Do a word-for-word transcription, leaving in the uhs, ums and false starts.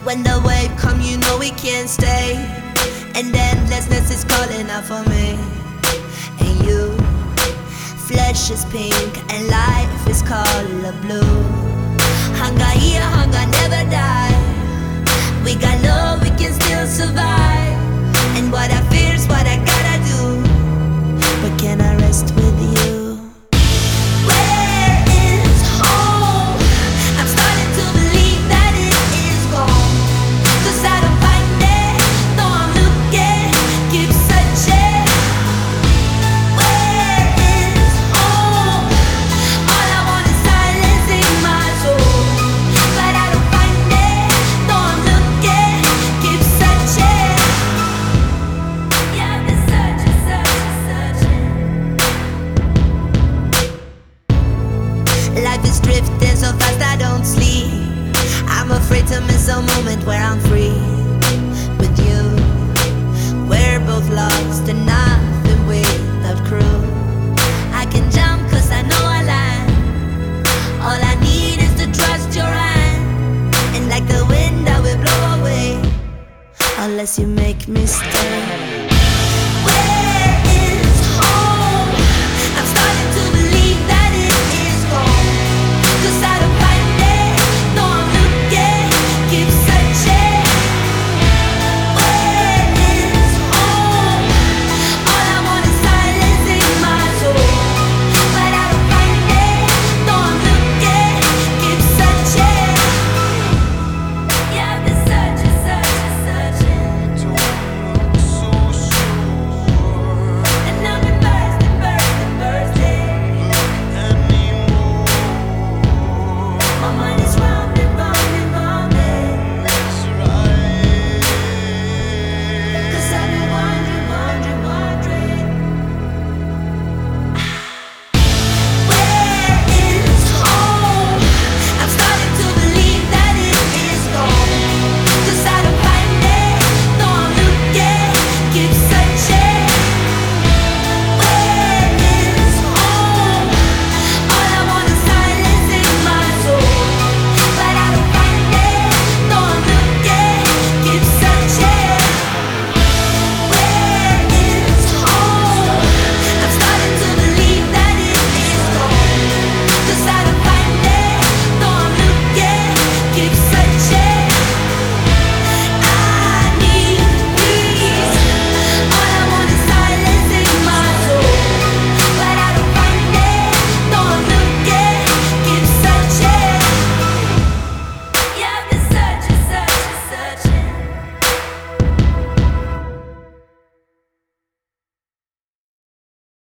When the wave come, you know we can't stay, and endlessness is calling out for me and you. Flesh is pink and life is color blue. Hunger here, hunger never die. We got love, we can still survive. And what I fear is what I gotta do. But can I rest with you? Life is drifting so fast I don't sleep. I'm afraid to miss a moment where I'm free with you. We're both lost and nothing without crew. I can jump cause I know I land. All I need is to trust your hand. And like the wind I will blow away unless you make me stay.